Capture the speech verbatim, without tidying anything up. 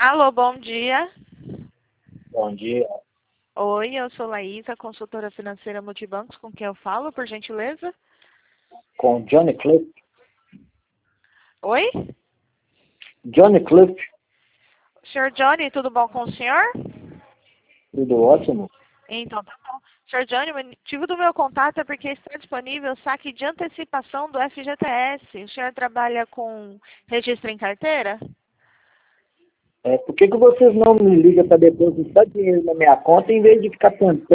Alô, bom dia. Bom dia. Oi, eu sou Laísa, consultora financeira Multibancos, com quem eu falo, por gentileza? Com Johnny Cliff. Oi? Johnny Cliff, senhor Johnny, tudo bom com o senhor? tudo ótimo. Então, tá bom. senhor Johnny, o motivo do meu contato é porque está disponível o saque de antecipação do F G T S. O senhor trabalha com registro em carteira? É, por que, que vocês não me ligam para depositar dinheiro na minha conta em vez de ficar tentando